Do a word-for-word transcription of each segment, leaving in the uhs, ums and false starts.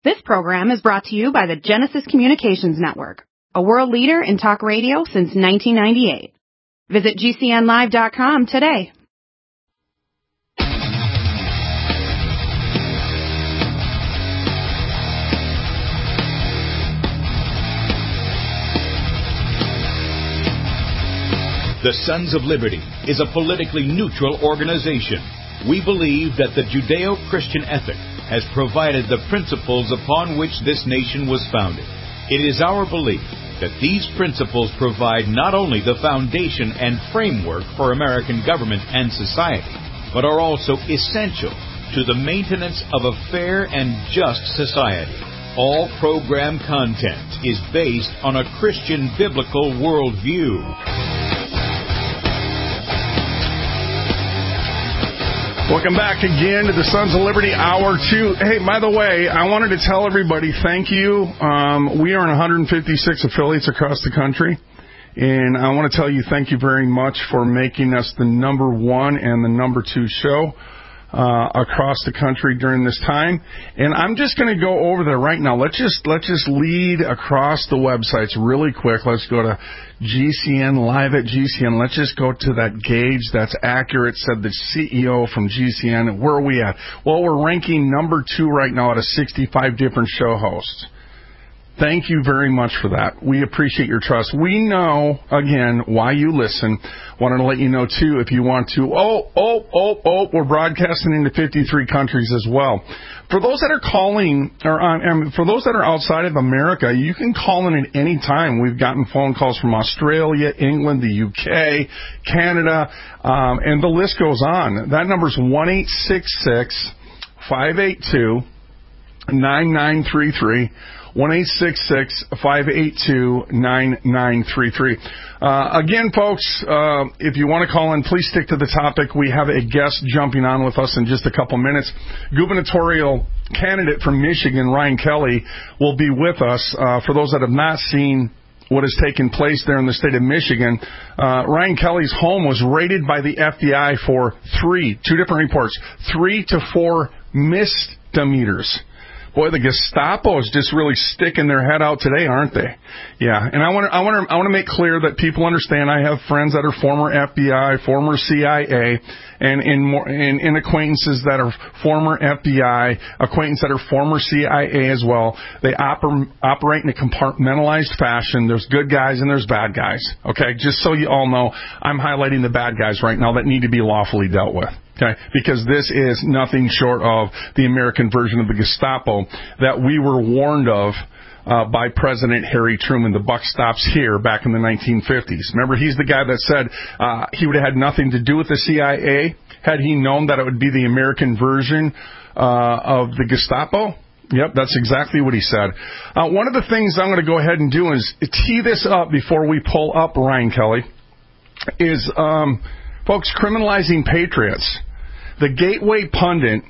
This program is brought to you by the Genesis Communications Network, a world leader in talk radio since nineteen ninety-eight. Visit G C N live dot com today. The Sons of Liberty is a politically neutral organization. We believe that the Judeo-Christian ethic has provided the principles upon which this nation was founded. It is our belief that these principles provide not only the foundation and framework for American government and society, but are also essential to the maintenance of a fair and just society. All program content is based on a Christian biblical worldview. Welcome back again to the Sons of Liberty Hour two. Hey, by the way, I wanted to tell everybody thank you. Um, we are in one hundred fifty-six affiliates across the country, and I want to tell you thank you very much for making us the number one and the number two show uh, across the country during this time. And I'm just going to go over there right now. Let's just let's just lead across the websites really quick. Let's go to G C N, live at G C N. Let's just go to that gauge that's accurate, said the C E O from G C N. Where are we at? Well, we're ranking number two right now out of sixty-five different show hosts. Thank you very much for that. We appreciate your trust. We know, again, why you listen. Wanted to let you know, too, if you want to. Oh, oh, oh, oh, we're broadcasting into fifty-three countries as well. For those that are calling, or um, for those that are outside of America, you can call in at any time. We've gotten phone calls from Australia, England, the U K, Canada, um, and the list goes on. That number's one eight six six, five eight two, nine nine three three. one eight six six, five eight two, nine nine three three. Uh, again, folks, uh, if you want to call in, please stick to the topic. We have a guest jumping on with us in just a couple minutes. Gubernatorial candidate from Michigan, Ryan Kelly, will be with us. Uh, for those that have not seen what has taken place there in the state of Michigan, uh, Ryan Kelly's home was raided by the F B I for three, two different reports, three to four misdemeanors. Boy, the Gestapo is just really sticking their head out today, aren't they? Yeah, and I want to I want to I want to make clear that people understand. I have friends that are former F B I, former C I A, and in more and, and acquaintances that are former F B I, acquaintances that are former C I A as well. They oper, operate in a compartmentalized fashion. There's good guys and there's bad guys. Okay, just so you all know, I'm highlighting the bad guys right now that need to be lawfully dealt with. Okay, because this is nothing short of the American version of the Gestapo that we were warned of uh, by President Harry Truman. The buck stops here back in the nineteen fifties. Remember, he's the guy that said uh, he would have had nothing to do with the C I A had he known that it would be the American version uh, of the Gestapo. Yep, that's exactly what he said. Uh, one of the things I'm going to go ahead and do is tee this up before we pull up Ryan Kelly is, um, folks, criminalizing patriots. The Gateway Pundit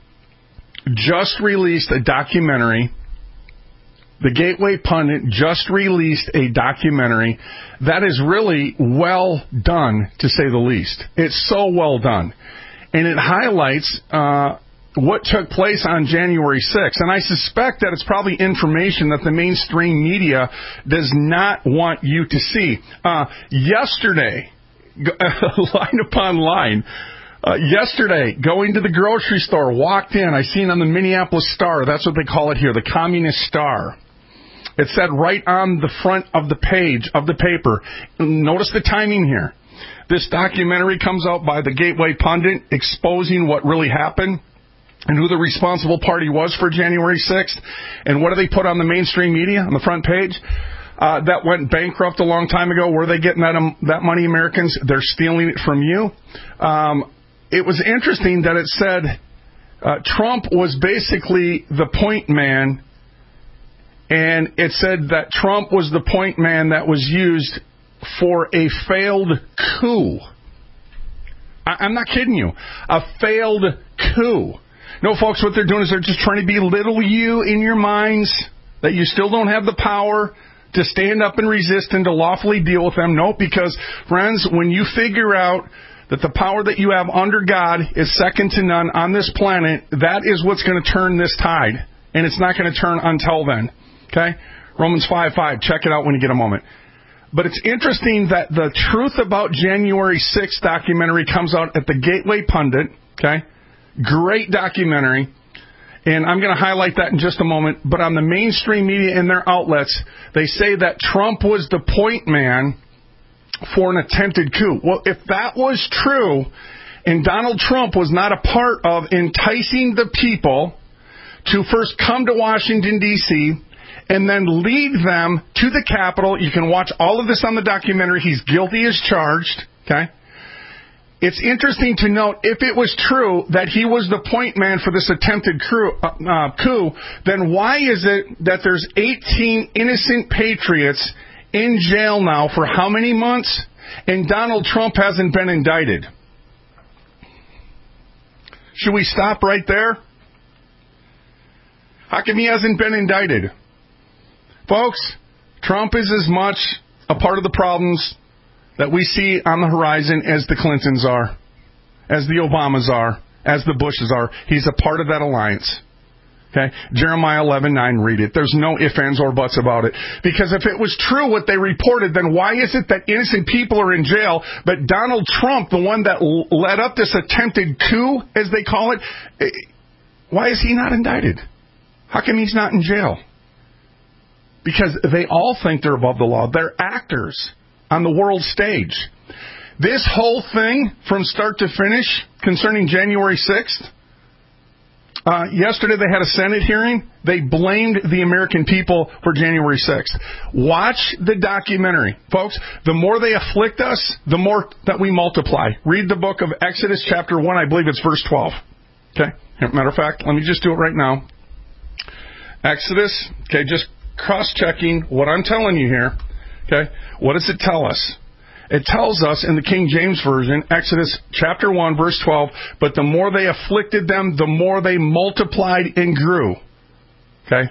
just released a documentary. The Gateway Pundit just released a documentary that is really well done, to say the least. It's so well done. And it highlights uh, what took place on January sixth. And I suspect that it's probably information that the mainstream media does not want you to see. Uh, yesterday, line upon line, Uh, yesterday, going to the grocery store, walked in, I seen on the Minneapolis Star, that's what they call it here, the Communist Star. It said right on the front of the page of the paper, notice the timing here. This documentary comes out by the Gateway Pundit exposing what really happened and who the responsible party was for January sixth. And what do they put on the mainstream media on the front page? Uh, that went bankrupt a long time ago. Where are they getting that, um, that money, Americans? They're stealing it from you. Um, It was interesting that it said uh, Trump was basically the point man, and it said that Trump was the point man that was used for a failed coup. I- I'm not kidding you. A failed coup. No, folks, what they're doing is they're just trying to belittle you in your minds, that you still don't have the power to stand up and resist and to lawfully deal with them. No, because, friends, when you figure out that the power that you have under God is second to none on this planet, that is what's going to turn this tide. And it's not going to turn until then. Okay? Romans five five. Check it out when you get a moment. But it's interesting that the Truth About January sixth documentary comes out at the Gateway Pundit. Okay? Great documentary. And I'm going to highlight that in just a moment. But on the mainstream media and their outlets, they say that Trump was the point man for an attempted coup. Well, if that was true, and Donald Trump was not a part of enticing the people to first come to Washington, D C, and then lead them to the Capitol. You can watch all of this on the documentary. He's guilty as charged. Okay? It's interesting to note, if it was true that he was the point man for this attempted coup, uh, coup, then why is it that there's eighteen innocent patriots in jail now for how many months, and Donald Trump hasn't been indicted? Should we stop right there? How come he hasn't been indicted? Folks, Trump is as much a part of the problems that we see on the horizon as the Clintons are, as the Obamas are, as the Bushes are. He's a part of that alliance. Okay? Jeremiah eleven nine, read it. There's no ifs, ands, or buts about it. Because if it was true what they reported, then why is it that innocent people are in jail, but Donald Trump, the one that led up this attempted coup, as they call it, why is he not indicted? How come he's not in jail? Because they all think they're above the law. They're actors on the world stage. This whole thing, from start to finish, concerning January sixth, uh, yesterday they had a Senate hearing. They blamed the American people for January sixth. Watch the documentary. Folks, the more they afflict us, the more that we multiply. Read the book of Exodus chapter one, I believe it's verse twelve. Okay? Matter of fact, let me just do it right now. Exodus, okay, just cross-checking what I'm telling you here. Okay, what does it tell us? It tells us in the King James Version, Exodus chapter one, verse twelve, but the more they afflicted them, the more they multiplied and grew. Okay?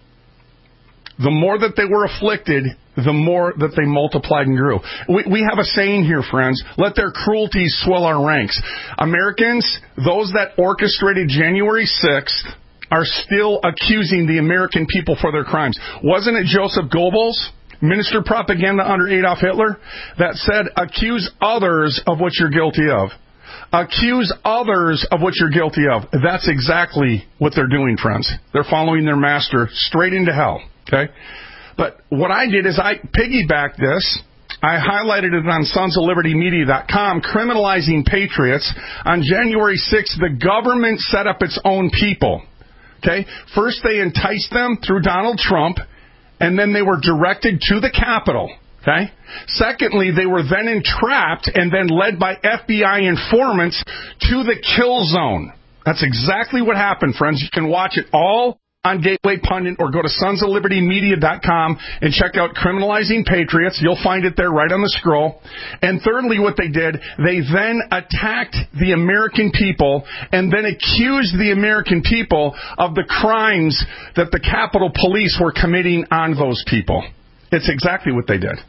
The more that they were afflicted, the more that they multiplied and grew. We, we have a saying here, friends, let their cruelties swell our ranks. Americans, those that orchestrated January sixth, are still accusing the American people for their crimes. Wasn't it Joseph Goebbels, minister propaganda under Adolf Hitler, that said, accuse others of what you're guilty of? Accuse others of what you're guilty of. That's exactly what they're doing, friends. They're following their master straight into hell. Okay? But what I did is I piggybacked this. I highlighted it on sons of liberty media dot com, criminalizing patriots. On January sixth, the government set up its own people. Okay? First, they enticed them through Donald Trump, and then they were directed to the Capitol. Okay? Secondly, they were then entrapped and then led by F B I informants to the kill zone. That's exactly what happened, friends. You can watch it all on Gateway Pundit, or go to sons of liberty media dot com and check out Criminalizing Patriots. You'll find it there right on the scroll. And thirdly, what they did, they then attacked the American people and then accused the American people of the crimes that the Capitol Police were committing on those people. It's exactly what they did.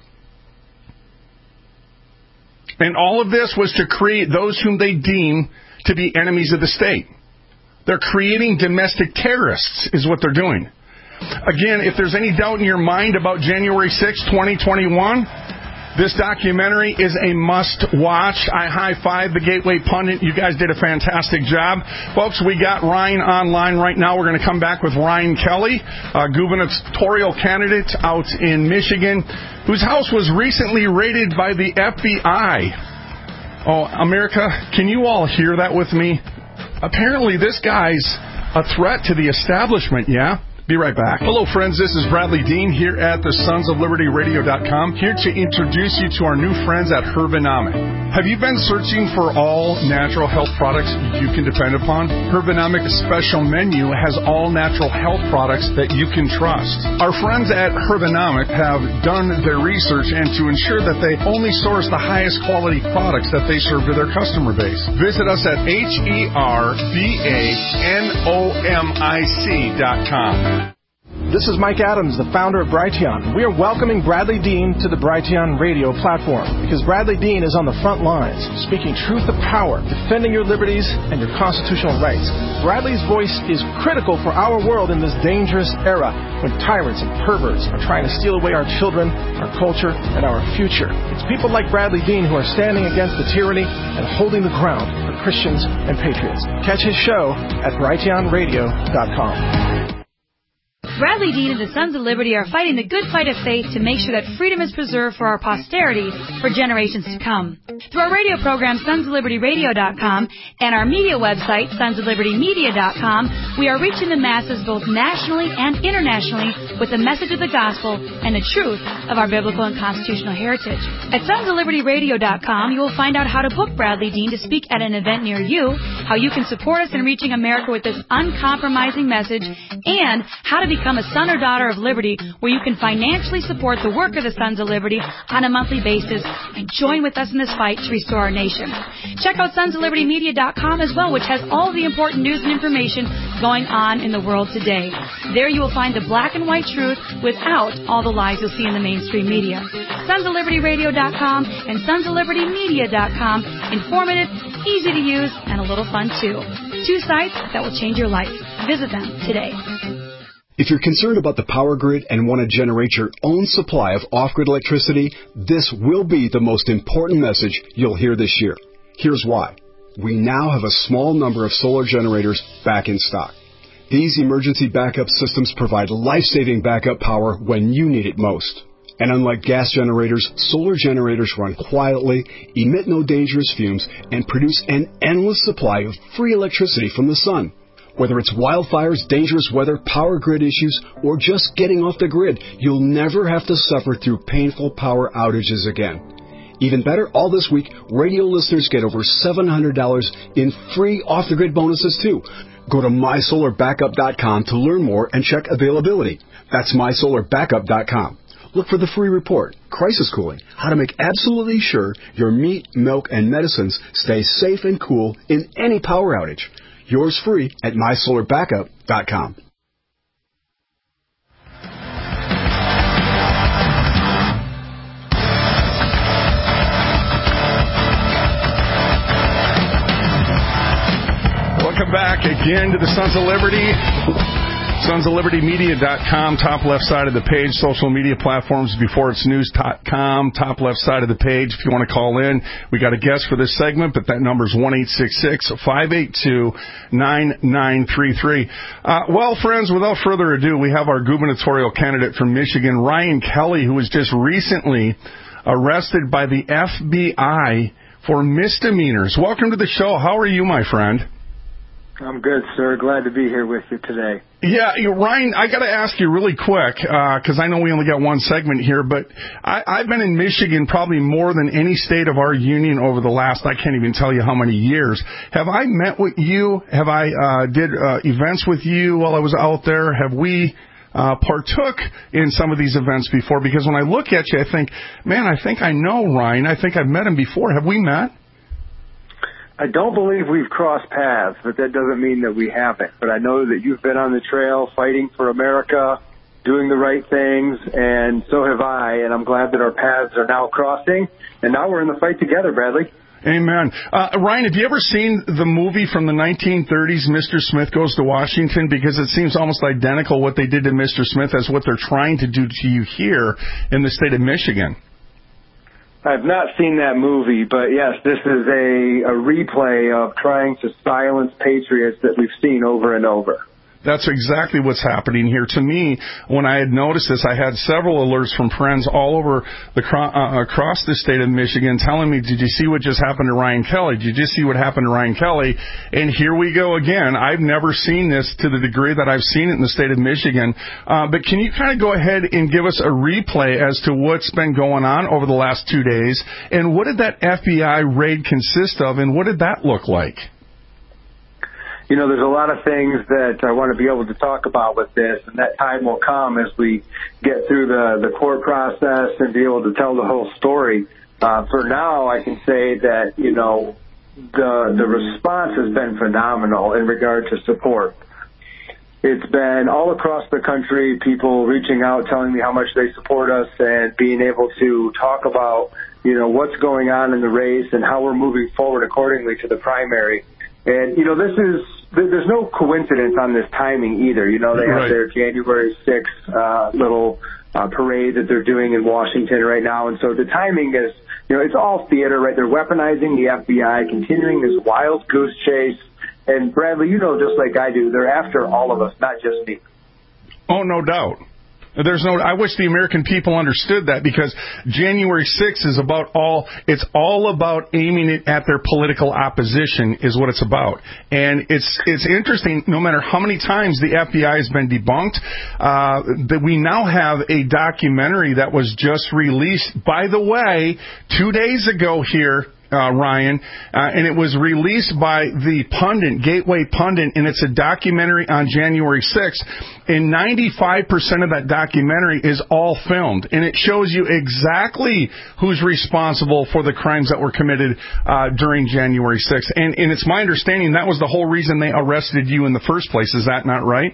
And all of this was to create those whom they deem to be enemies of the state. They're creating domestic terrorists, is what they're doing. Again, if there's any doubt in your mind about January sixth, twenty twenty-one, this documentary is a must-watch. I high-five the Gateway Pundit. You guys did a fantastic job. Folks, we got Ryan online right now. We're going to come back with Ryan Kelly, a gubernatorial candidate out in Michigan, whose house was recently raided by the F B I. Oh, America, can you all hear that with me? Apparently, this guy's a threat to the establishment, yeah? Be right back. Hello, friends. This is Bradley Dean here at the sons of liberty radio dot com, here to introduce you to our new friends at Herbonomic. Have you been searching for all natural health products you can depend upon? Herbonomic's special menu has all natural health products that you can trust. Our friends at Herbonomic have done their research and to ensure that they only source the highest quality products that they serve to their customer base. Visit us at H E R B A N O M I C dot com. This is Mike Adams, the founder of Brighteon. We are welcoming Bradley Dean to the Brighteon radio platform because Bradley Dean is on the front lines, speaking truth to power, defending your liberties and your constitutional rights. Bradley's voice is critical for our world in this dangerous era when tyrants and perverts are trying to steal away our children, our culture, and our future. It's people like Bradley Dean who are standing against the tyranny and holding the ground for Christians and patriots. Catch his show at brighteon radio dot com. Bradley Dean and the Sons of Liberty are fighting the good fight of faith to make sure that freedom is preserved for our posterity for generations to come. Through our radio program, sons of liberty radio dot com, and our media website, sons of liberty media dot com, we are reaching the masses both nationally and internationally with the message of the gospel and the truth of our biblical and constitutional heritage. At sons of liberty radio dot com, you will find out how to book Bradley Dean to speak at an event near you, how you can support us in reaching America with this uncompromising message, and how to become a son or daughter of liberty, where you can financially support the work of the Sons of Liberty on a monthly basis and join with us in this fight to restore our nation. Check out sons of liberty media dot com as well, which has all the important news and information going on in the world today. There you will find the black and white truth without all the lies you'll see in the mainstream media. sons of liberty radio dot com and sons of liberty media dot com, informative, easy to use, and a little fun too. Two sites that will change your life. Visit them today. If you're concerned about the power grid and want to generate your own supply of off-grid electricity, this will be the most important message you'll hear this year. Here's why. We now have a small number of solar generators back in stock. These emergency backup systems provide life-saving backup power when you need it most. And unlike gas generators, solar generators run quietly, emit no dangerous fumes, and produce an endless supply of free electricity from the sun. Whether it's wildfires, dangerous weather, power grid issues, or just getting off the grid, you'll never have to suffer through painful power outages again. Even better, all this week, radio listeners get over seven hundred dollars in free off-the-grid bonuses, too. Go to my solar backup dot com to learn more and check availability. That's my solar backup dot com. Look for the free report, Crisis Cooling, how to make absolutely sure your meat, milk, and medicines stay safe and cool in any power outage. Yours free at my solar backup dot com. Welcome back again to the Sons of Liberty. sons of liberty media dot com, top left side of the page. Social media platforms, before it's news dot com, top left side of the page. If you want to call in, we got a guest for this segment, but that number is one eight six six, five eight two, nine nine three three. Uh, well, friends, without further ado, we have our gubernatorial candidate from Michigan, Ryan Kelly, who was just recently arrested by the F B I for misdemeanors. Welcome to the show. How are you, my friend? I'm good, sir. Glad to be here with you today. Yeah, you know, Ryan, I got to ask you really quick, because uh, I know we only got one segment here, but I, I've been in Michigan probably more than any state of our union over the last, I can't even tell you how many years. Have I met with you? Have I uh, did uh, events with you while I was out there? Have we uh, partook in some of these events before? Because when I look at you, I think, man, I think I know Ryan. I think I've met him before. Have we met? I don't believe we've crossed paths, but that doesn't mean that we haven't. But I know that you've been on the trail fighting for America, doing the right things, and so have I, and I'm glad that our paths are now crossing, and now we're in the fight together, Bradley. Amen. Uh, Ryan, have you ever seen the movie from the nineteen thirties, Mister Smith Goes to Washington? Because it seems almost identical what they did to Mister Smith as what they're trying to do to you here in the state of Michigan. I've not seen that movie, but yes, this is a, a replay of trying to silence patriots that we've seen over and over. That's exactly what's happening here. To me, when I had noticed this, I had several alerts from friends all over the uh, across the state of Michigan telling me, did you see what just happened to Ryan Kelly? Did you see what happened to Ryan Kelly? And here we go again. I've never seen this to the degree that I've seen it in the state of Michigan. Uh, but can you kind of go ahead and give us a replay as to what's been going on over the last two days? And what did that F B I raid consist of, and what did that look like? You know, there's a lot of things that I want to be able to talk about with this, and that time will come as we get through the, the court process and be able to tell the whole story. Uh, for now, I can say that, you know, the the response has been phenomenal in regard to support. it's been all across the country, people reaching out, telling me how much they support us and being able to talk about, you know, what's going on in the race and how we're moving forward accordingly to the primary. And, you know, this is, there's no coincidence on this timing either. You know, they have right. their January sixth uh, little uh, parade that they're doing in Washington right now. And so the timing is, you know, it's all theater, right? They're weaponizing the F B I, continuing this wild goose chase. And Bradley, you know, just like I do, they're after all of us, not just me. Oh, no doubt. There's no, I wish the American people understood that, because January sixth is about all, it's all about aiming it at their political opposition is what it's about. And it's, it's interesting, no matter how many times the F B I has been debunked, uh, that we now have a documentary that was just released, by the way, two days ago here, Uh, Ryan, uh, and it was released by the pundit, Gateway Pundit, and it's a documentary on January sixth, and ninety-five percent of that documentary is all filmed, and it shows you exactly who's responsible for the crimes that were committed uh, during January sixth, and, and it's my understanding that was the whole reason they arrested you in the first place. Is that not right?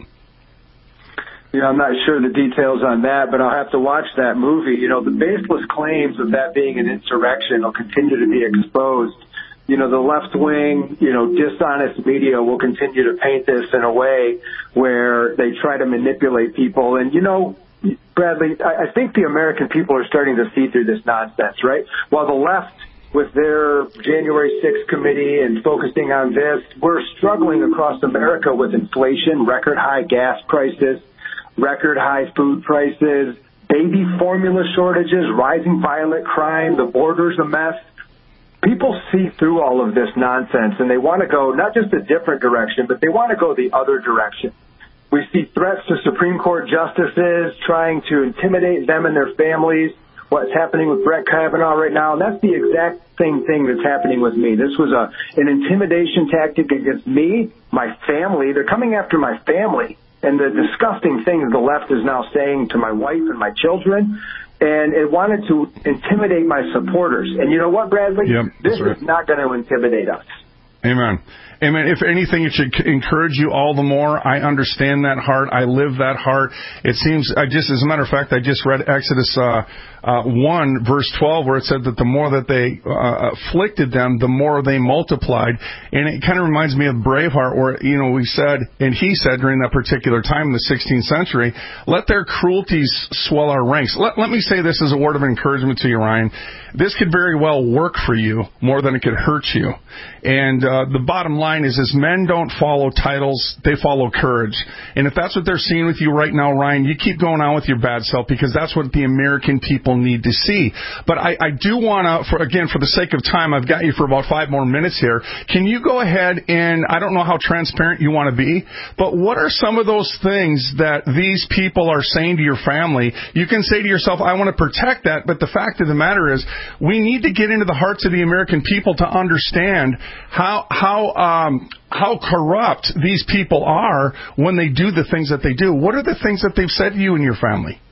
Yeah, I'm not sure the details on that, but I'll have to watch that movie. You know, the baseless claims of that being an insurrection will continue to be exposed. You know, the left wing, you know, dishonest media will continue to paint this in a way where they try to manipulate people. And, you know, Bradley, I think the American people are starting to see through this nonsense, right? While the left, with their January sixth committee and focusing on this, we're struggling across America with inflation, record high gas prices, record high food prices, baby formula shortages, rising violent crime, the border's a mess. People see through all of this nonsense, and they want to go not just a different direction, but they want to go the other direction. We see threats to Supreme Court justices, trying to intimidate them and their families, what's happening with Brett Kavanaugh right now, and that's the exact same thing that's happening with me. This was a an intimidation tactic against me, my family. They're coming after my family. And the disgusting things the left is now saying to my wife and my children, and it wanted to intimidate my supporters. And you know what, Bradley? Yep, this right. is not going to intimidate us. Amen. Amen. If anything, it should encourage you all the more. I understand that heart. I live that heart. It seems, I just, as a matter of fact, I just read Exodus uh, uh, one, verse twelve, where it said that the more that they uh, afflicted them, the more they multiplied. And it kind of reminds me of Braveheart, where, you know, we said, and he said during that particular time in the sixteenth century, let their cruelties swell our ranks. Let, let me say this as a word of encouragement to you, Ryan. This could very well work for you more than it could hurt you. And uh, the bottom line is, is men don't follow titles, they follow courage. And if that's what they're seeing with you right now, Ryan, you keep going on with your bad self, because that's what the American people need to see. But I, I do want to, for again, for the sake of time, I've got you for about five more minutes here. Can you go ahead and, I don't know how transparent you want to be, but what are some of those things that these people are saying to your family? You can say to yourself, I want to protect that, but the fact of the matter is, we need to get into the hearts of the American people to understand how how um, how corrupt these people are when they do the things that they do. What are the things that they've said to you and your family?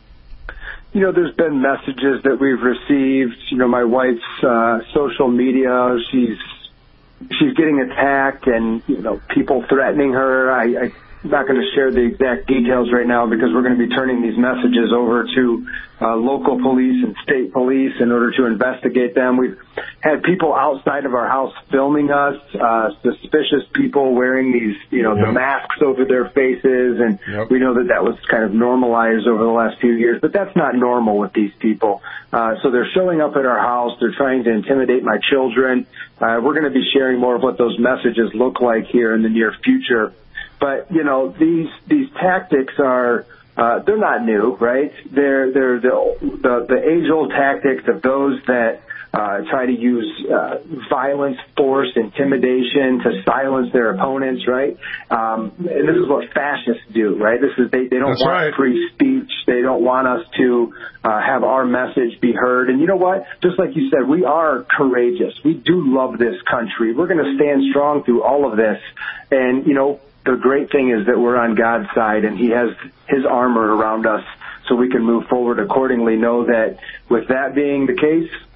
You know, there's been messages that we've received. You know, my wife's uh, social media, she's she's getting attacked, and, you know, people threatening her. I, I I'm not going to share the exact details right now, because we're going to be turning these messages over to uh, local police and state police in order to investigate them. We've had people outside of our house filming us, uh, suspicious people wearing these, you know, yep. the masks over their faces, and yep. we know that that was kind of normalized over the last few years, but that's not normal with these people. Uh, so they're showing up at our house. They're trying to intimidate my children. Uh, we're going to be sharing more of what those messages look like here in the near future. But, you know, these these tactics are, uh, they're not new, right? They're they're the the, the age-old tactics of those that uh, try to use uh, violence, force, intimidation to silence their opponents, right? Um, and this is what fascists do, right? This is they, they don't That's want right. free speech. They don't want us to uh, have our message be heard. And you know what? Just like you said, we are courageous. We do love this country. We're going to stand strong through all of this. And, you know, the great thing is that we're on God's side, and He has His armor around us so we can move forward accordingly. Know that with that being the case,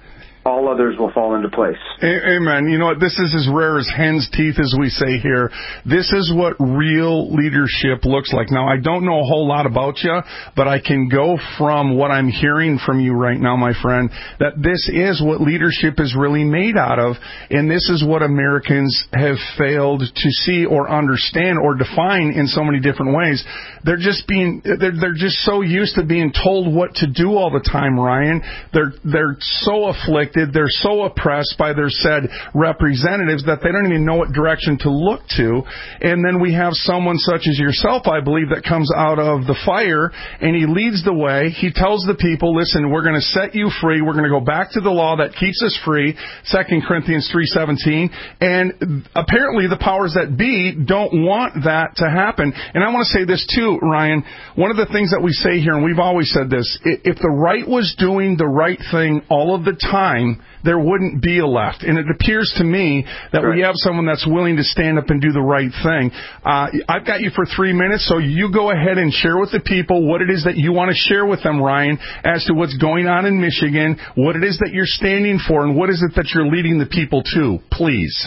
all others will fall into place. Amen. You know what? This is as rare as hen's teeth, as we say here. This is what real leadership looks like. Now, I don't know a whole lot about you, but I can go from what I'm hearing from you right now, my friend, that this is what leadership is really made out of, and this is what Americans have failed to see or understand or define in so many different ways. They're just being, they're, they're just so used to being told what to do all the time, Ryan. They're, they're so afflicted. They're so oppressed by their said representatives that they don't even know what direction to look to. And then we have someone such as yourself, I believe, that comes out of the fire, and he leads the way. He tells the people, listen, we're going to set you free. We're going to go back to the law that keeps us free, Second Corinthians three seventeen. And apparently the powers that be don't want that to happen. And I want to say this too, Ryan. One of the things that we say here, and we've always said this, if the right was doing the right thing all of the time, there wouldn't be a left. And it appears to me that right. we have someone that's willing to stand up and do the right thing. Uh, I've got you for three minutes, so you go ahead and share with the people what it is that you want to share with them, Ryan, as to what's going on in Michigan, what it is that you're standing for, and what is it that you're leading the people to. Please.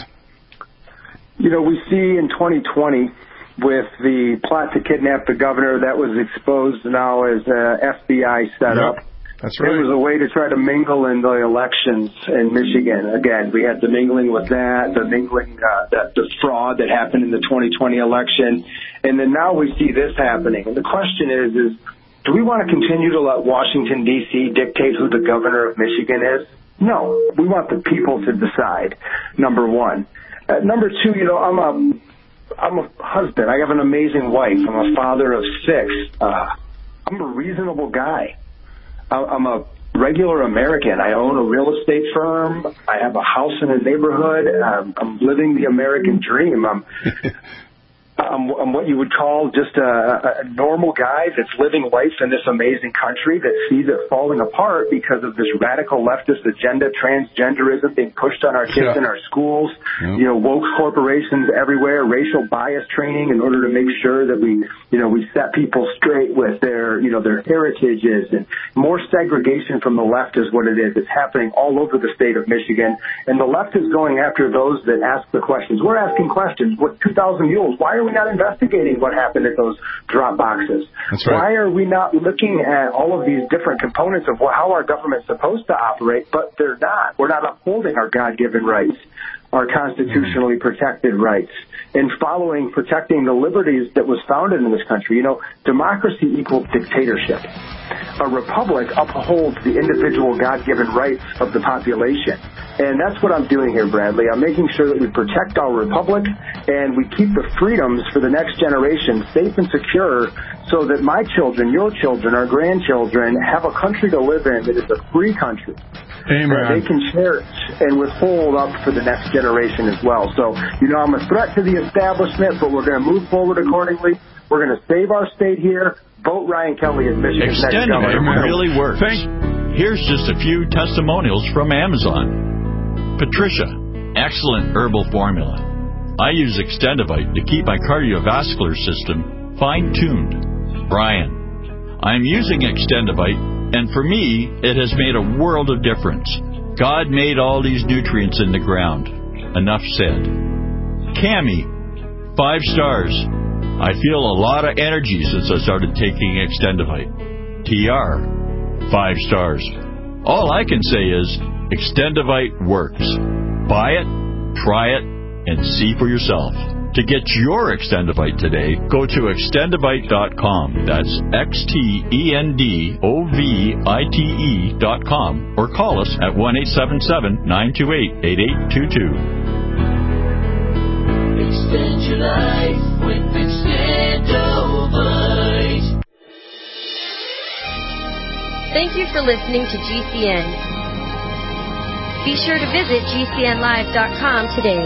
You know, we see in twenty twenty with the plot to kidnap the governor that was exposed now as a F B I setup. Yep. That's right. It was a way to try to mingle in the elections in Michigan. Again, we had the mingling with that, the mingling, uh, that, the fraud that happened in the twenty twenty election. And then now we see this happening. And the question is, is do we want to continue to let Washington, D C dictate who the governor of Michigan is? No. We want the people to decide, number one. Uh, number two, you know, I'm a, I'm a husband. I have an amazing wife. I'm a father of six. Uh, I'm a reasonable guy. I'm a regular American. I own a real estate firm. I have a house in a neighborhood. I'm, I'm living the American dream. I'm, I'm, I'm what you would call just a, a normal guy that's living life in this amazing country that sees it falling apart because of this radical leftist agenda, transgenderism being pushed on our kids yeah. in our schools, yeah. you know, woke corporations everywhere, racial bias training in order to make sure that we, you know, we set people straight with their, you know, their heritages, and more segregation from the left is what it is. It's happening all over the state of Michigan, and the left is going after those that ask the questions. We're asking questions. What two thousand mules? Why are we not investigating what happened at those drop boxes? That's right. Why are we not looking at all of these different components of how our government's supposed to operate, but they're not? We're not upholding our God-given rights, our constitutionally protected rights, and following, protecting the liberties that was founded in this country. You know, democracy equals dictatorship. A republic upholds the individual God-given rights of the population. And that's what I'm doing here, Bradley. I'm making sure that we protect our republic and we keep the freedoms for the next generation safe and secure so that my children, your children, our grandchildren have a country to live in that is a free country. Amen. That they can cherish and withhold up for the next generation as well. So, you know, I'm a threat to the establishment, but we're going to move forward accordingly. We're going to save our state here. Vote Ryan Kelly as Michigan's next governor. Extendivite really works. Thank- Here's just a few testimonials from Amazon. Patricia, excellent herbal formula. I use Extendivite to keep my cardiovascular system fine-tuned. Brian, I'm using Extendivite, and for me, it has made a world of difference. God made all these nutrients in the ground. Enough said. Cami, five stars. I feel a lot of energy since I started taking Extendivite. T R, five stars. All I can say is Extendivite works. Buy it, try it, and see for yourself. To get your Extendivite today, go to extendivite dot com. That's X T E N D O V I T E dot com, or call us at one eight seven seven, nine two eight, eight eight two two. Extend your life with Extendivite. Thank you for listening to G C N. Be sure to visit G C N live dot com today.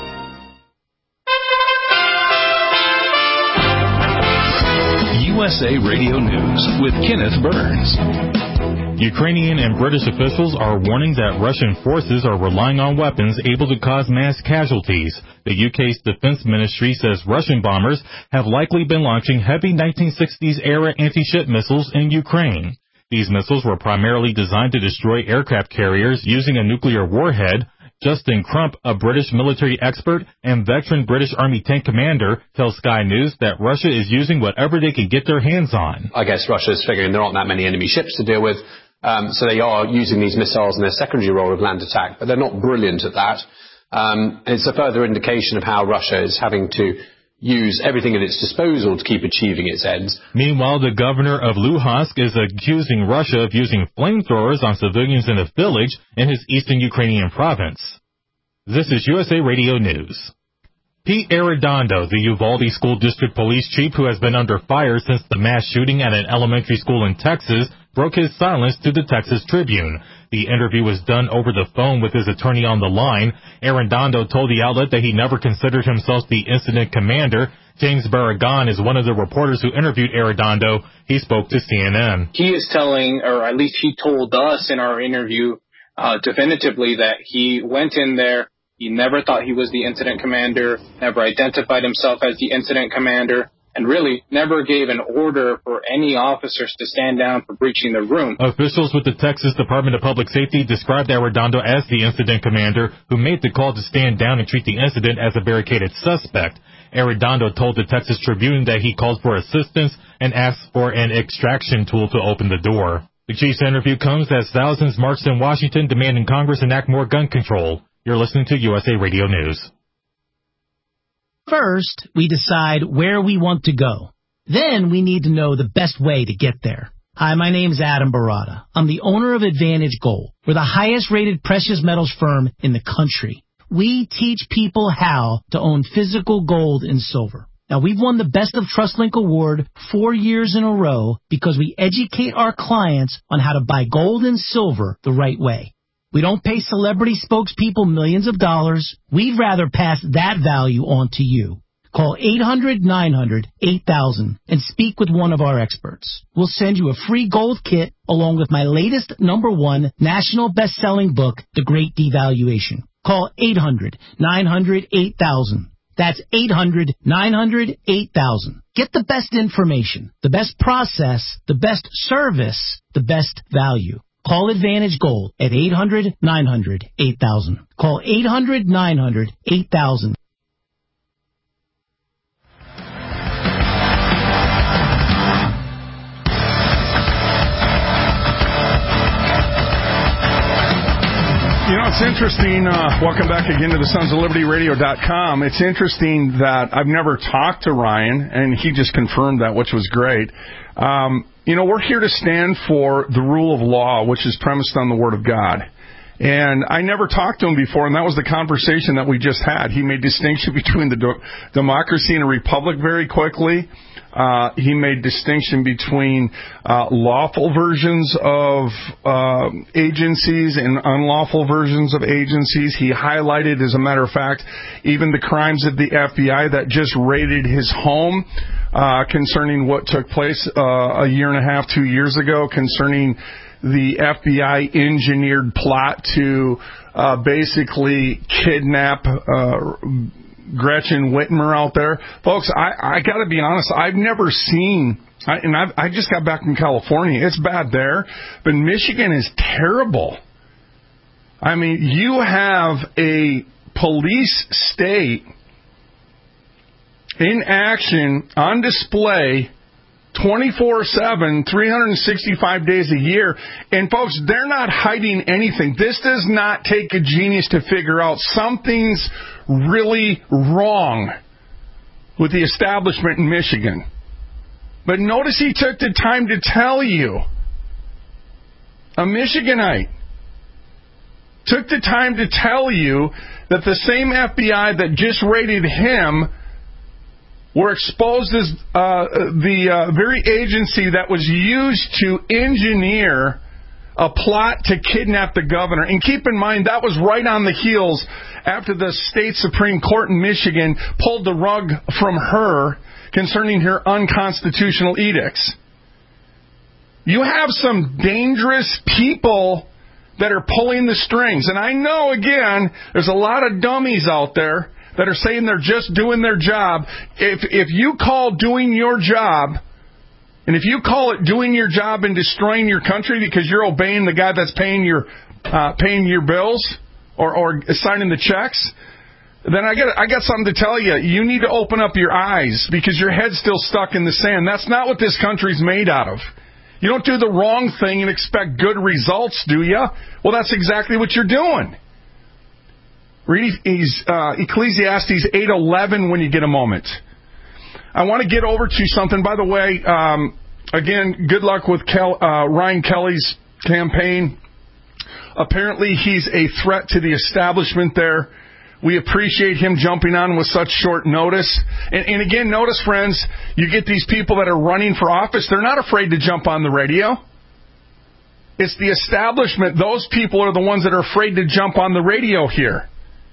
U S A Radio News with Kenneth Burns. Ukrainian and British officials are warning that Russian forces are relying on weapons able to cause mass casualties. The U K's defense ministry says Russian bombers have likely been launching heavy nineteen sixties-era anti-ship missiles in Ukraine. These missiles were primarily designed to destroy aircraft carriers using a nuclear warhead. Justin Crump, a British military expert and veteran British Army tank commander, tells Sky News that Russia is using whatever they can get their hands on. I guess Russia is figuring there aren't that many enemy ships to deal with, um, so they are using these missiles in their secondary role of land attack, but they're not brilliant at that. Um, it's a further indication of how Russia is having to use everything at its disposal to keep achieving its ends. Meanwhile, the governor of Luhansk is accusing Russia of using flamethrowers on civilians in a village in his eastern Ukrainian province. This is U S A Radio News. Pete Arredondo, the Uvalde School District Police Chief who has been under fire since the mass shooting at an elementary school in Texas, broke his silence to the Texas Tribune. The interview was done over the phone with his attorney on the line. Arredondo told the outlet that he never considered himself the incident commander. James Barragan is one of the reporters who interviewed Arredondo. He spoke to C N N. He is telling, or at least he told us in our interview uh, definitively, that he went in there. He never thought he was the incident commander, never identified himself as the incident commander, and really never gave an order for any officers to stand down for breaching the room. Officials with the Texas Department of Public Safety described Arredondo as the incident commander who made the call to stand down and treat the incident as a barricaded suspect. Arredondo told the Texas Tribune that he called for assistance and asked for an extraction tool to open the door. The chief's interview comes as thousands marched in Washington demanding Congress enact more gun control. You're listening to U S A Radio News. First, we decide where we want to go. Then we need to know the best way to get there. Hi, my name's Adam Barada. I'm the owner of Advantage Gold. We're the highest rated precious metals firm in the country. We teach people how to own physical gold and silver. Now, we've won the Best of TrustLink Award four years in a row because we educate our clients on how to buy gold and silver the right way. We don't pay celebrity spokespeople millions of dollars. We'd rather pass that value on to you. Call eight hundred nine hundred eight thousand and speak with one of our experts. We'll send you a free gold kit along with my latest number one national best-selling book, The Great Devaluation. Call eight hundred nine hundred eight thousand. That's eight hundred nine hundred eight thousand. Get the best information, the best process, the best service, the best value. Call Advantage Gold at eight hundred nine hundred eight thousand. Call eight hundred nine hundred eight thousand. You know, it's interesting. Uh, welcome back again to the Sons of Liberty Radio dot com. It's interesting that I've never talked to Ryan, and he just confirmed that, which was great. Um, you know, we're here to stand for the rule of law, which is premised on the Word of God. And I never talked to him before, and that was the conversation that we just had. He made distinction between the do- democracy and a republic very quickly. Uh, he made distinction between uh, lawful versions of uh, agencies and unlawful versions of agencies. He highlighted, as a matter of fact, even the crimes of the F B I that just raided his home uh, concerning what took place uh, a year and a half, two years ago, concerning the F B I engineered plot to uh, basically kidnap uh Gretchen Whitmer out there. Folks, I, I got to be honest, I've never seen, I, and I've, I just got back from California. It's bad there, but Michigan is terrible. I mean, you have a police state in action, on display, twenty-four seven, three hundred sixty-five days a year. And, folks, they're not hiding anything. This does not take a genius to figure out something's really wrong with the establishment in Michigan. But notice he took the time to tell you. A Michiganite took the time to tell you that the same F B I that just raided him were exposed as uh, the uh, very agency that was used to engineer a plot to kidnap the governor. And keep in mind, that was right on the heels after the state Supreme Court in Michigan pulled the rug from her concerning her unconstitutional edicts. You have some dangerous people that are pulling the strings. And I know, again, there's a lot of dummies out there that are saying they're just doing their job. If if you call doing your job And if you call it doing your job and destroying your country because you're obeying the guy that's paying your uh, paying your bills or, or signing the checks, then I got I got something to tell you. You need to open up your eyes because your head's still stuck in the sand. That's not what this country's made out of. You don't do the wrong thing and expect good results, do you? Well, that's exactly what you're doing. Read uh, Ecclesiastes eight eleven when you get a moment. I want to get over to something. By the way, um, again, good luck with Kel, uh, Ryan Kelly's campaign. Apparently, he's a threat to the establishment there. We appreciate him jumping on with such short notice. And, and again, notice, friends, you get these people that are running for office. They're not afraid to jump on the radio. It's the establishment. Those people are the ones that are afraid to jump on the radio here.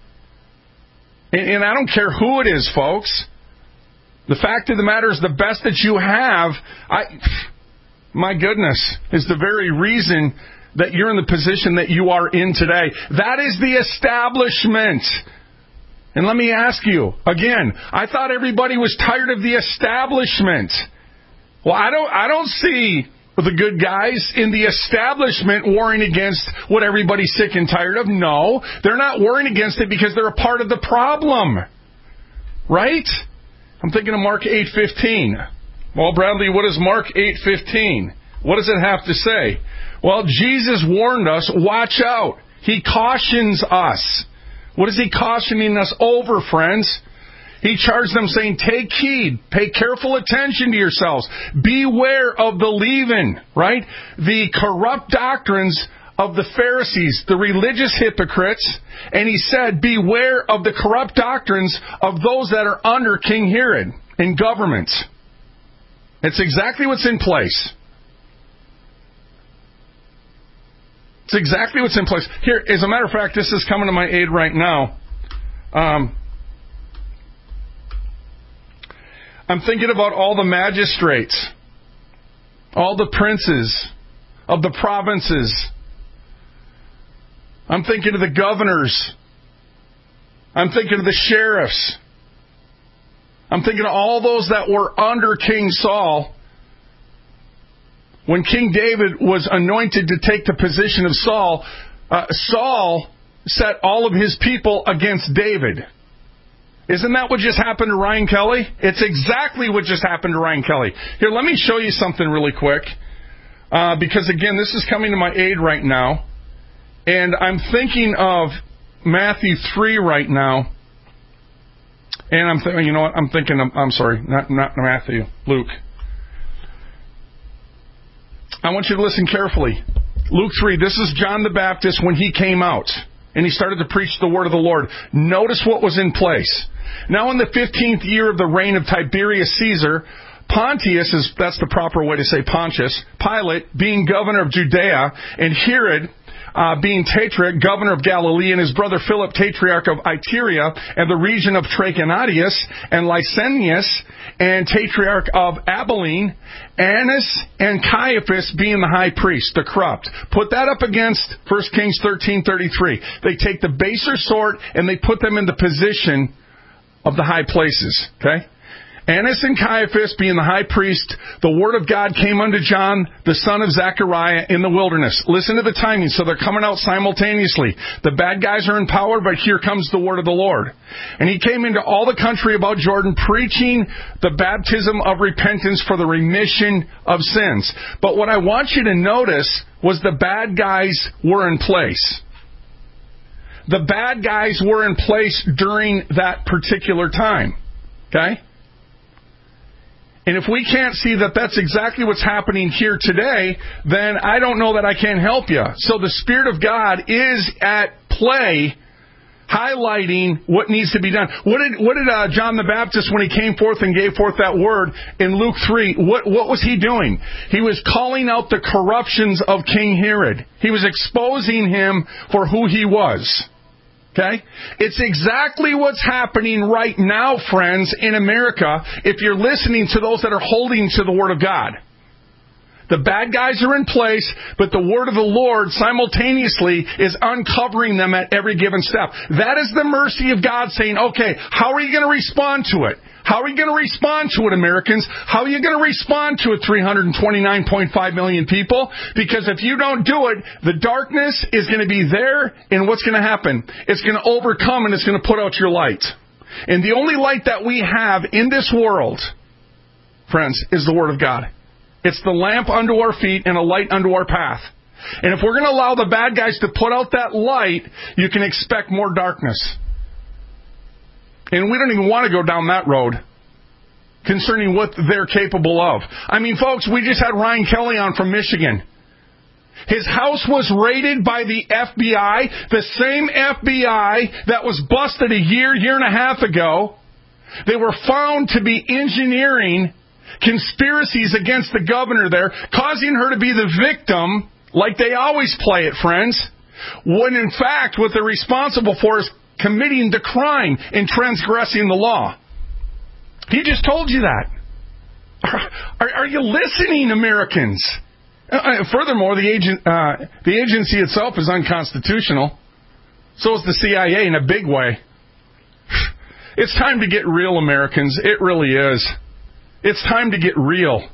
And, and I don't care who it is, folks. The fact of the matter is the best that you have, I, my goodness, is the very reason that you're in the position that you are in today. That is the establishment. And let me ask you, again, I thought everybody was tired of the establishment. Well, I don't, I don't see the good guys in the establishment warring against what everybody's sick and tired of. No, they're not warring against it because they're a part of the problem. Right? I'm thinking of Mark eight fifteen. Well, Bradley, what is Mark eight fifteen? What does it have to say? Well, Jesus warned us, watch out. He cautions us. What is he cautioning us over, friends? He charged them saying, take heed, pay careful attention to yourselves. Beware of the leaven, right? The corrupt doctrines of the Pharisees, the religious hypocrites, and he said, beware of the corrupt doctrines of those that are under King Herod in government. It's exactly what's in place. It's exactly what's in place. Here, as a matter of fact, this is coming to my aid right now. Um, I'm thinking about all the magistrates, all the princes of the provinces. I'm thinking of the governors. I'm thinking of the sheriffs. I'm thinking of all those that were under King Saul. When King David was anointed to take the position of Saul, uh, Saul set all of his people against David. Isn't that what just happened to Ryan Kelly? It's exactly what just happened to Ryan Kelly. Here, let me show you something really quick. Uh, because, again, this is coming to my aid right now. And I'm thinking of Matthew three right now. And I'm thinking, you know what? I'm thinking, of, I'm sorry, not, not Matthew, Luke. I want you to listen carefully. Luke three, this is John the Baptist when he came out. And he started to preach the word of the Lord. Notice what was in place. Now in the fifteenth year of the reign of Tiberius Caesar, Pontius, is that's the proper way to say Pontius, Pilate, being governor of Judea, and Herod, Uh, being Tetrarch, governor of Galilee, and his brother Philip, Tetrarch of Iturea, and the region of Trachonitis, and Lysanias, and Tetrarch of Abilene, Annas and Caiaphas being the high priest, the corrupt. Put that up against First Kings thirteen thirty-three. They take the baser sort and they put them in the position of the high places. Okay? Annas and Caiaphas being the high priest, the word of God came unto John, the son of Zechariah, in the wilderness. Listen to the timing, so they're coming out simultaneously. The bad guys are in power, but here comes the word of the Lord. And he came into all the country about Jordan, preaching the baptism of repentance for the remission of sins. But what I want you to notice was the bad guys were in place. The bad guys were in place during that particular time. Okay? And if we can't see that that's exactly what's happening here today, then I don't know that I can help you. So the Spirit of God is at play, highlighting what needs to be done. What did what did uh, John the Baptist, when he came forth and gave forth that word in Luke three, what, what was he doing? He was calling out the corruptions of King Herod. He was exposing him for who he was. Okay? It's exactly what's happening right now, friends, in America, if you're listening to those that are holding to the Word of God. The bad guys are in place, but the word of the Lord simultaneously is uncovering them at every given step. That is the mercy of God saying, okay, how are you going to respond to it? How are you going to respond to it, Americans? How are you going to respond to it, three hundred twenty-nine point five million people? Because if you don't do it, the darkness is going to be there, and what's going to happen? It's going to overcome, and it's going to put out your light. And the only light that we have in this world, friends, is the Word of God. It's the lamp unto our feet and a light unto our path. And if we're going to allow the bad guys to put out that light, you can expect more darkness. And we don't even want to go down that road concerning what they're capable of. I mean, folks, we just had Ryan Kelly on from Michigan. His house was raided by the F B I, the same F B I that was busted a year, year and a half ago. They were found to be engineering conspiracies against the governor there, causing her to be the victim, like they always play it, friends, when in fact what they're responsible for is committing the crime and transgressing the law. He just told you that. Are, are, are you listening, Americans? Uh, furthermore, the agent, uh, the agency itself is unconstitutional. So is the C I A in a big way. It's time to get real, Americans. It really is. It's time to get real.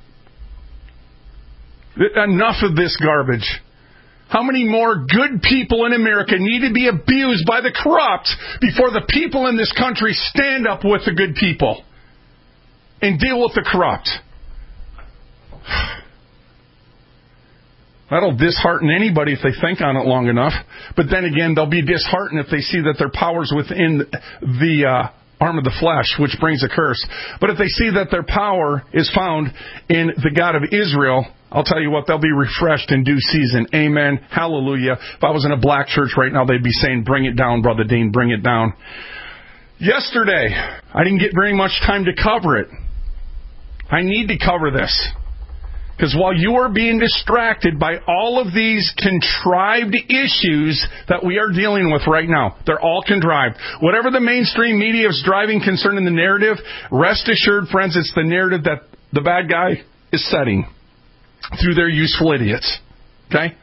Enough of this garbage. How many more good people in America need to be abused by the corrupt before the people in this country stand up with the good people and deal with the corrupt? That'll dishearten anybody if they think on it long enough. But then again, they'll be disheartened if they see that their power's within the uh, arm of the flesh, which brings a curse. But if they see that their power is found in the God of Israel, I'll tell you what, they'll be refreshed in due season. Amen. Hallelujah. If I was in a black church right now, they'd be saying, bring it down, Brother Dean, bring it down. Yesterday, I didn't get very much time to cover it. I need to cover this. Because while you are being distracted by all of these contrived issues that we are dealing with right now, they're all contrived. Whatever the mainstream media is driving concerning the narrative, rest assured, friends, it's the narrative that the bad guy is setting through their useful idiots. Okay?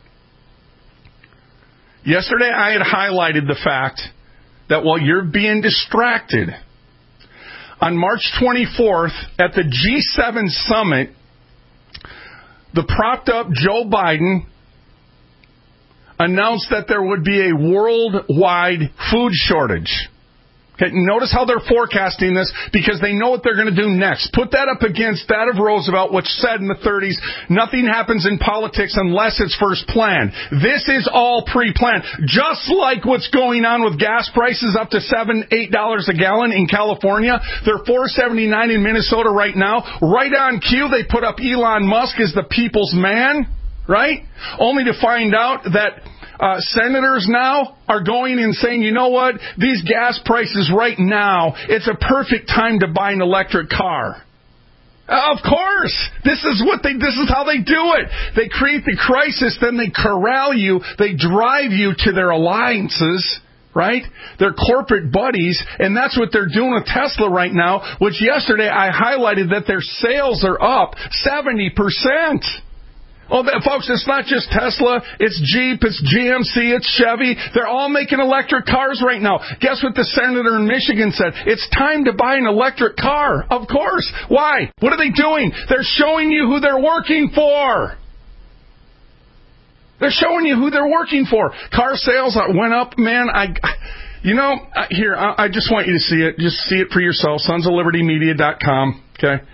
Yesterday I had highlighted the fact that while you're being distracted, on March twenty-fourth at the G seven summit, the propped-up Joe Biden announced that there would be a worldwide food shortage. Okay, notice how they're forecasting this, because they know what they're going to do next. Put that up against that of Roosevelt, which said in the thirties, nothing happens in politics unless it's first planned. This is all pre-planned. Just like what's going on with gas prices up to seven dollars, eight dollars a gallon in California. They're four seventy-nine in Minnesota right now. Right on cue, they put up Elon Musk as the people's man, right? Only to find out that Uh, senators now are going and saying, you know what, these gas prices right now, it's a perfect time to buy an electric car. Uh, of course, this is what they, this is how they do it. They create the crisis, then they corral you, they drive you to their alliances, right? Their corporate buddies, and that's what they're doing with Tesla right now, which yesterday I highlighted that their sales are up seventy percent. Oh, folks, it's not just Tesla, it's Jeep, it's G M C, it's Chevy. They're all making electric cars right now. Guess what the senator in Michigan said? It's time to buy an electric car. Of course. Why? What are they doing? They're showing you who they're working for. They're showing you who they're working for. Car sales went up, man. I, you know, here, I just want you to see it. Just see it for yourself. sons of liberty media dot com. Okay.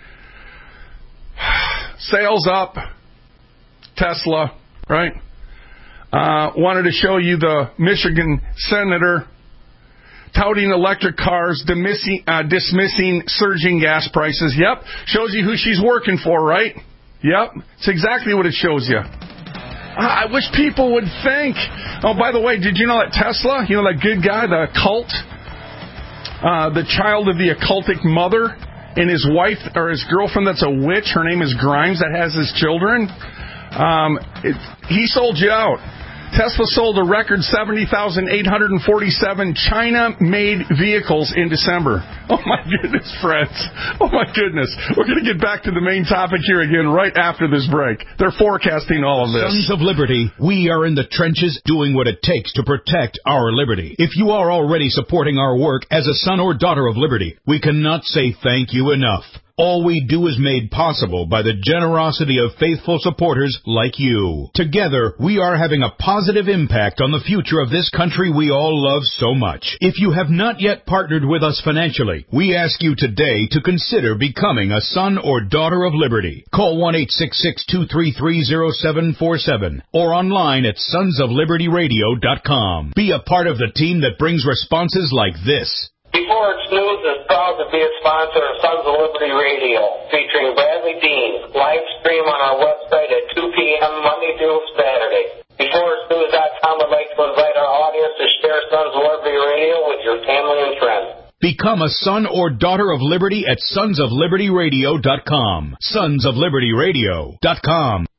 Sales up. Tesla, right? Uh, wanted to show you the Michigan senator touting electric cars, dismissing, uh, dismissing surging gas prices. Yep. Shows you who she's working for, right? Yep. It's exactly what it shows you. I wish people would think. Oh, by the way, did you know that Tesla, you know that good guy, the cult, uh, the child of the occultic mother, and his wife or his girlfriend that's a witch, her name is Grimes, that has his children? Um, it, he sold you out. Tesla sold a record seventy thousand eight hundred forty-seven China-made vehicles in December. Oh, my goodness, friends. Oh, my goodness. We're going to get back to the main topic here again right after this break. They're forecasting all of this. Sons of Liberty, we are in the trenches doing what it takes to protect our liberty. If you are already supporting our work as a son or daughter of liberty, we cannot say thank you enough. All we do is made possible by the generosity of faithful supporters like you. Together, we are having a positive impact on the future of this country we all love so much. If you have not yet partnered with us financially, we ask you today to consider becoming a son or daughter of liberty. Call one eight six six, two three three, zero seven four seven or online at sons of liberty radio dot com. Be a part of the team that brings responses like this. Before It's News is proud to be a sponsor of Sons of Liberty Radio, featuring Bradley Dean, live stream on our website at two p.m. Monday through Saturday. Before It's News dot com would like to invite our audience to share Sons of Liberty Radio with your family and friends. Become a son or daughter of liberty at sons of liberty radio dot com. sons of liberty radio dot com.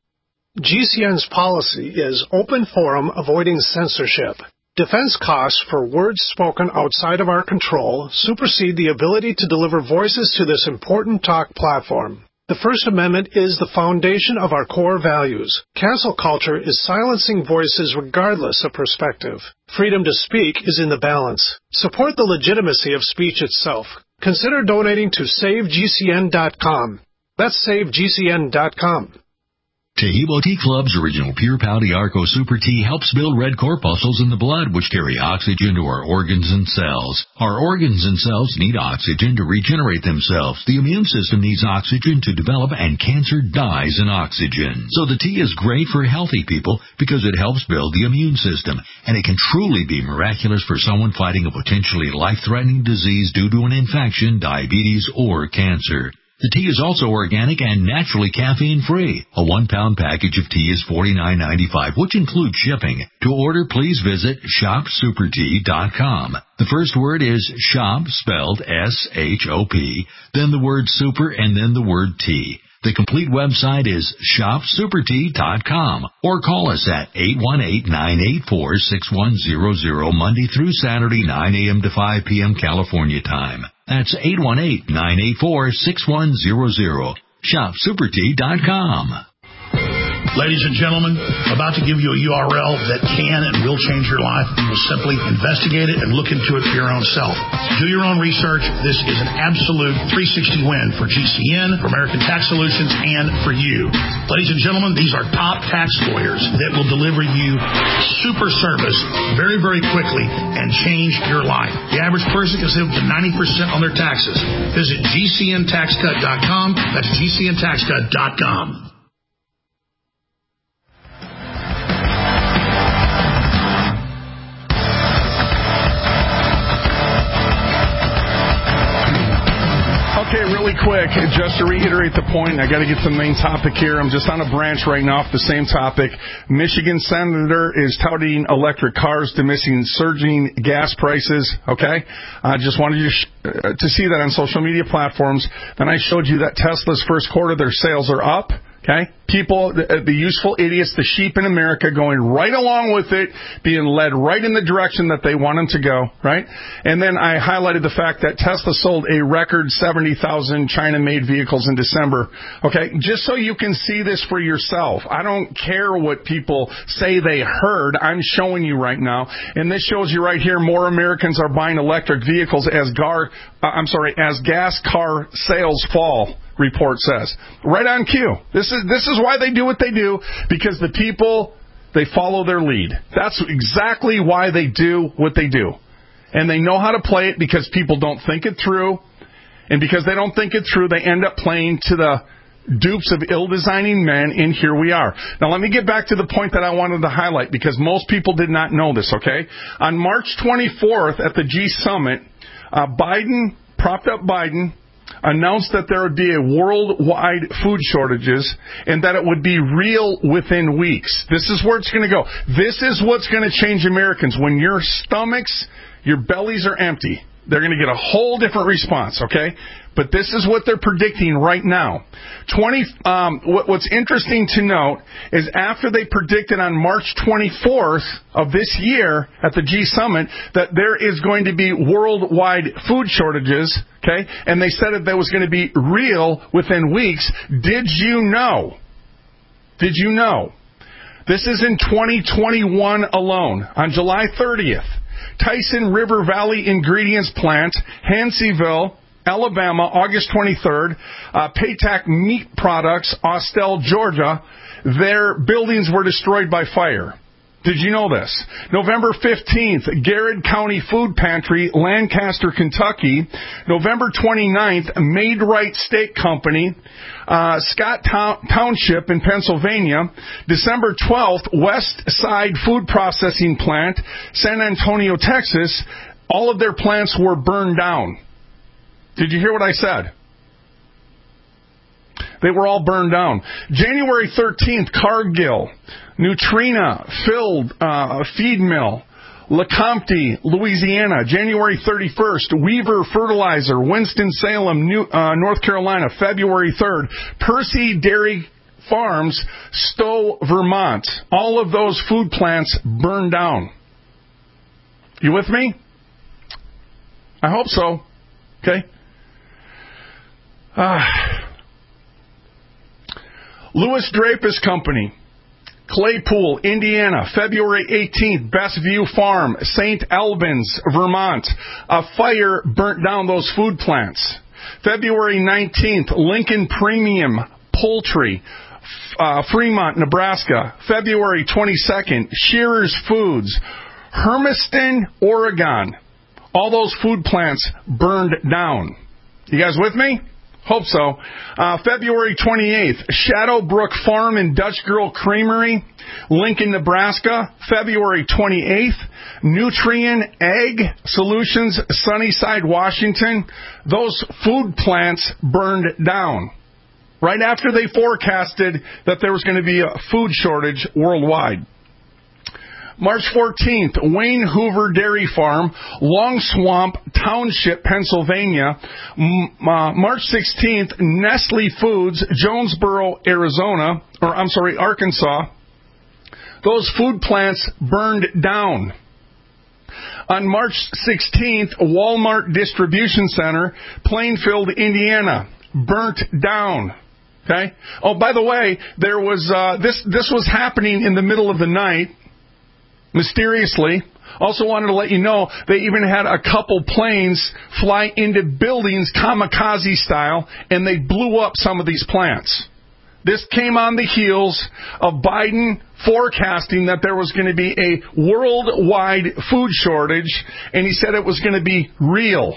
G C N's policy is open forum, avoiding censorship. Defense costs for words spoken outside of our control supersede the ability to deliver voices to this important talk platform. The First Amendment is the foundation of our core values. Cancel culture is silencing voices regardless of perspective. Freedom to speak is in the balance. Support the legitimacy of speech itself. Consider donating to save G C N dot com. That's save G C N dot com. Taheebo Tea Club's original Pure Pouty Arco Super Tea helps build red corpuscles in the blood, which carry oxygen to our organs and cells. Our organs and cells need oxygen to regenerate themselves. The immune system needs oxygen to develop, and cancer dies in oxygen. So the tea is great for healthy people because it helps build the immune system, and it can truly be miraculous for someone fighting a potentially life-threatening disease due to an infection, diabetes, or cancer. The tea is also organic and naturally caffeine-free. A one-pound package of tea is forty-nine ninety-five, which includes shipping. To order, please visit shop super tea dot com. The first word is shop, spelled S H O P, then the word super, and then the word tea. The complete website is shop super tea dot com, or call us at eight one eight, nine eight four, six one zero zero Monday through Saturday, nine a.m. to five p.m. California time. That's eight one eight, nine eight four, six one zero zero. shop super tea dot com. Ladies and gentlemen, about to give you a U R L that can and will change your life. You will simply investigate it and look into it for your own self. Do your own research. This is an absolute three sixty win for G C N, for American Tax Solutions, and for you. Ladies and gentlemen, these are top tax lawyers that will deliver you super service very, very quickly and change your life. The average person can save up to ninety percent on their taxes. Visit G C N tax cut dot com. That's G C N tax cut dot com. Okay, really quick, just to reiterate the point, I got to get to the main topic here. I'm just on a branch right now off the same topic. Michigan senator is touting electric cars to missing surging gas prices. Okay, I just wanted you to see that on social media platforms. Then I showed you that Tesla's first quarter, their sales are up. Okay, people, the, the useful idiots, the sheep in America, going right along with it, being led right in the direction that they want them to go, right? And then I highlighted the fact that Tesla sold a record seventy thousand China-made vehicles in December. Okay, just so you can see this for yourself. I don't care what people say they heard. I'm showing you right now. And this shows you right here, more Americans are buying electric vehicles as gar, uh, I'm sorry, as gas car sales fall. Report says. Right on cue. This is this is why they do what they do, because the people, they follow their lead. That's exactly why they do what they do. And they know how to play it because people don't think it through. And because they don't think it through, they end up playing to the dupes of ill-designing men, and here we are. Now, let me get back to the point that I wanted to highlight, because most people did not know this, okay? On March twenty-fourth at the G Summit, uh, Biden, propped up Biden, announced that there would be a worldwide food shortages and that it would be real within weeks. This is where it's going to go. This is what's going to change Americans. When your stomachs, your bellies are empty, They're going to get a whole different response, okay? But this is what they're predicting right now. twenty. Um, what, what's interesting to note is after they predicted on March twenty-fourth of this year at the G Summit that there is going to be worldwide food shortages, okay? And they said that that was going to be real within weeks. Did you know? Did you know? This is in twenty twenty-one alone. On July thirtieth, Tyson River Valley Ingredients Plant, Hanseyville, Alabama, August twenty-third, uh, Paytac Meat Products, Austell, Georgia, their buildings were destroyed by fire. Did you know this? November fifteenth, Garrett County Food Pantry, Lancaster, Kentucky. November twenty-ninth, Maid-Rite Steak Company, uh, Scott Town- Township in Pennsylvania. December twelfth, West Side Food Processing Plant, San Antonio, Texas. All of their plants were burned down. Did you hear what I said? They were all burned down. January thirteenth, Cargill, Nutrina, Filled, uh, Feed Mill, Lecompte, Louisiana. January thirty-first, Weaver Fertilizer, Winston-Salem, New, uh, North Carolina. February third, Percy Dairy Farms, Stowe, Vermont. All of those food plants burned down. You with me? I hope so. Okay. Uh, Lewis Dreyfus Company, Claypool, Indiana, February eighteenth, Best View Farm, Saint Albans, Vermont. A fire burnt down those food plants. February nineteenth, Lincoln Premium Poultry, uh, Fremont, Nebraska. February twenty-second, Shearer's Foods, Hermiston, Oregon. All those food plants burned down. You guys with me? Hope so. Uh, February twenty-eighth, Shadowbrook Farm and Dutch Girl Creamery, Lincoln, Nebraska. February twenty-eighth, Nutrien Egg Solutions, Sunnyside, Washington. Those food plants burned down right after they forecasted that there was going to be a food shortage worldwide. March fourteenth, Wayne Hoover Dairy Farm, Long Swamp Township, Pennsylvania. M- uh, March sixteenth, Nestle Foods, Jonesboro, Arizona, or I'm sorry, Arkansas. Those food plants burned down. On March sixteenth, Walmart Distribution Center, Plainfield, Indiana, burnt down. Okay? Oh, by the way, there was uh, this. This was happening in the middle of the night. Mysteriously. Also wanted to let you know they even had a couple planes fly into buildings kamikaze style, and they blew up some of these plants. This came on the heels of Biden forecasting that there was going to be a worldwide food shortage, and he said it was going to be real.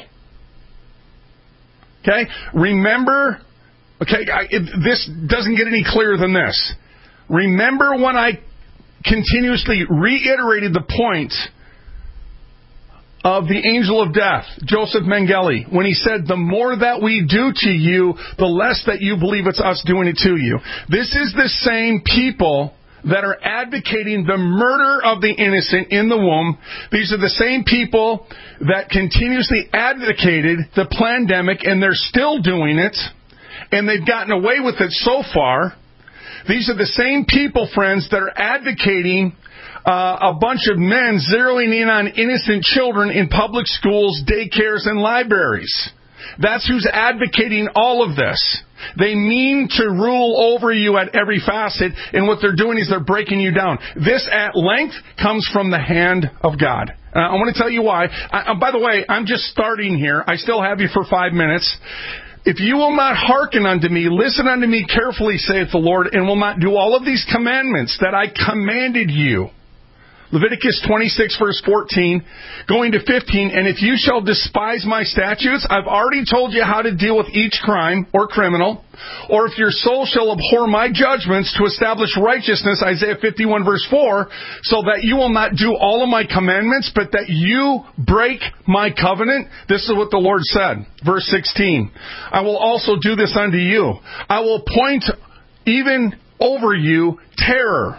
Okay? Remember, okay, I, it, this doesn't get any clearer than this. Remember when I continuously reiterated the point of the angel of death, Joseph Mengele, when he said, the more that we do to you, the less that you believe it's us doing it to you. This is the same people that are advocating the murder of the innocent in the womb. These are the same people that continuously advocated the pandemic, and they're still doing it, and they've gotten away with it so far. These are the same people, friends, that are advocating uh, a bunch of men zeroing in on innocent children in public schools, daycares, and libraries. That's who's advocating all of this. They mean to rule over you at every facet, and what they're doing is they're breaking you down. This, at length, comes from the hand of God. Uh, I want to tell you why. I, uh, by the way, I'm just starting here. I still have you for five minutes. If you will not hearken unto me, listen unto me carefully, saith the Lord, and will not do all of these commandments that I commanded you. Leviticus twenty-six, verse fourteen, going to fifteen, and if you shall despise my statutes, I've already told you how to deal with each crime or criminal, or if your soul shall abhor my judgments to establish righteousness, Isaiah fifty-one, verse four, so that you will not do all of my commandments, but that you break my covenant. This is what the Lord said. Verse sixteen, I will also do this unto you. I will point even over you terror.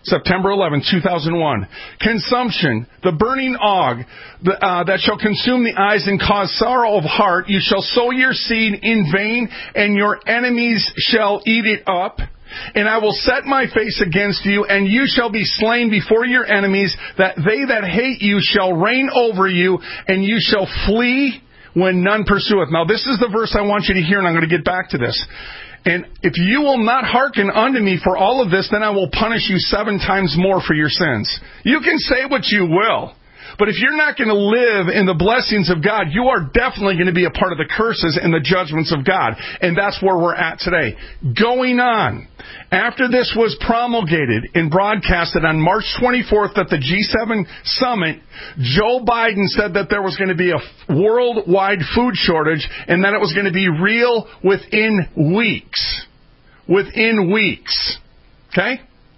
September eleventh, two thousand one. Consumption, the burning og the, uh, that shall consume the eyes and cause sorrow of heart. You shall sow your seed in vain, and your enemies shall eat it up. And I will set my face against you, and you shall be slain before your enemies, that they that hate you shall reign over you, and you shall flee when none pursueth. Now, this is the verse I want you to hear, and I'm going to get back to this. And if you will not hearken unto me for all of this, then I will punish you seven times more for your sins. You can say what you will, but if you're not going to live in the blessings of God, you are definitely going to be a part of the curses and the judgments of God. And that's where we're at today. Going on, after this was promulgated and broadcasted on March twenty-fourth at the G seven summit, Joe Biden said that there was going to be a worldwide food shortage and that it was going to be real within weeks. Within weeks. Okay?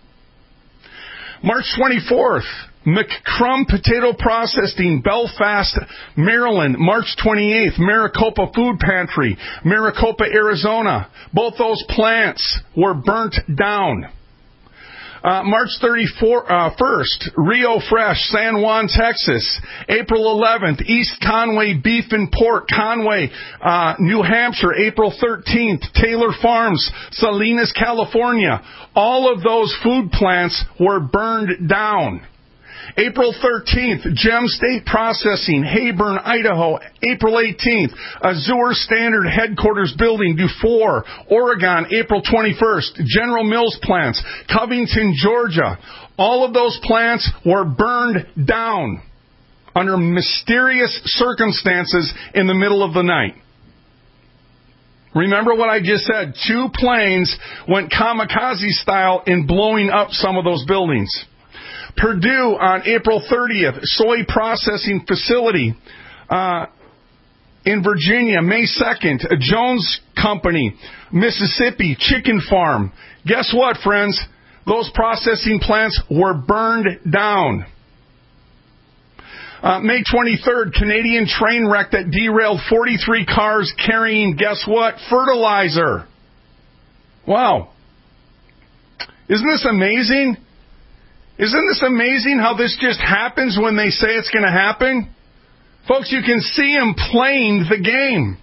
March twenty-fourth. McCrum Potato Processing, Belfast, Maryland, March twenty-eighth. Maricopa Food Pantry, Maricopa, Arizona. Both those plants were burnt down. Uh, March thirty-first, Rio Fresh, San Juan, Texas. April eleventh, East Conway Beef and Pork, Conway, uh, New Hampshire. April thirteenth, Taylor Farms, Salinas, California. All of those food plants were burned down. April thirteenth, Gem State Processing, Hayburn, Idaho. April eighteenth, Azure Standard Headquarters Building, Dufour, Oregon. April twenty-first, General Mills plants, Covington, Georgia. All of those plants were burned down under mysterious circumstances in the middle of the night. Remember what I just said. Two planes went kamikaze style in blowing up some of those buildings. Purdue on April thirtieth, soy processing facility uh, in Virginia. May second, a Jones Company, Mississippi, chicken farm. Guess what, friends? Those processing plants were burned down. Uh, May twenty-third, Canadian train wreck that derailed forty-three cars carrying, guess what? Fertilizer. Wow. Isn't this amazing? Isn't this amazing how this just happens when they say it's going to happen? Folks, you can see them playing the game.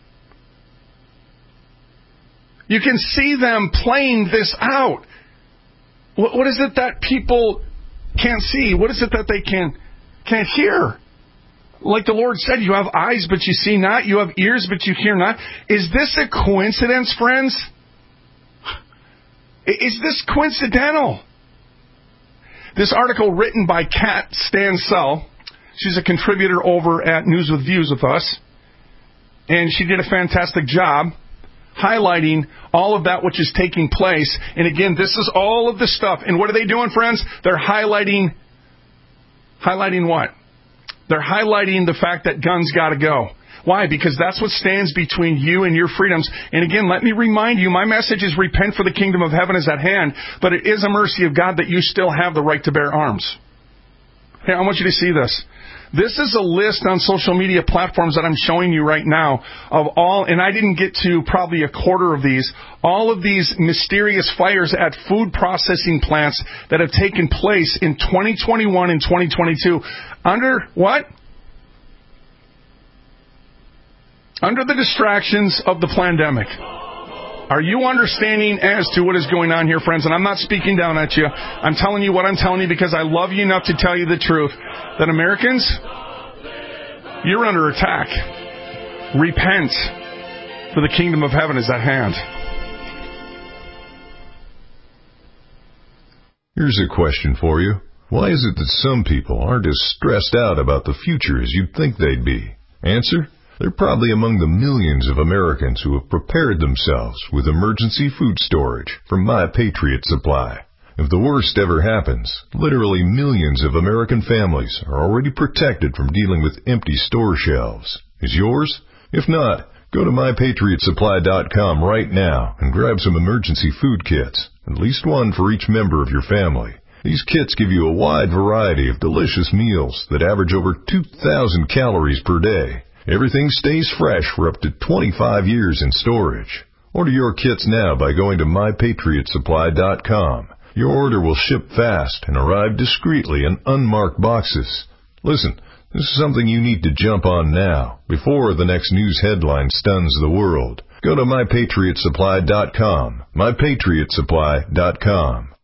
You can see them playing this out. What, what is it that people can't see? What is it that they can, can't hear? Like the Lord said, you have eyes, but you see not. You have ears, but you hear not. Is this a coincidence, friends? Is this coincidental? This article written by Kat Stansell, she's a contributor over at News with Views with us, and she did a fantastic job highlighting all of that which is taking place. And again, this is all of the stuff. And what are they doing, friends? They're highlighting, highlighting what? They're highlighting the fact that guns got to go. Why? Because that's what stands between you and your freedoms. And again, let me remind you, my message is repent, for the kingdom of heaven is at hand. But it is a mercy of God that you still have the right to bear arms. Hey, I want you to see this. This is a list on social media platforms that I'm showing you right now of all, and I didn't get to probably a quarter of these, all of these mysterious fires at food processing plants that have taken place in twenty twenty-one and twenty twenty-two. Under what? Under the distractions of the pandemic. Are you understanding as to what is going on here, friends? And I'm not speaking down at you. I'm telling you what I'm telling you because I love you enough to tell you the truth. That Americans, you're under attack. Repent, for the kingdom of heaven is at hand. Here's a question for you. Why is it that some people aren't as stressed out about the future as you'd think they'd be? Answer? They're probably among the millions of Americans who have prepared themselves with emergency food storage from My Patriot Supply. If the worst ever happens, literally millions of American families are already protected from dealing with empty store shelves. Is yours? If not, go to my patriot supply dot com right now and grab some emergency food kits, at least one for each member of your family. These kits give you a wide variety of delicious meals that average over two thousand calories per day. Everything stays fresh for up to twenty-five years in storage. Order your kits now by going to my patriot supply dot com. Your order will ship fast and arrive discreetly in unmarked boxes. Listen, this is something you need to jump on now, before the next news headline stuns the world. Go to my patriot supply dot com, my patriot supply dot com.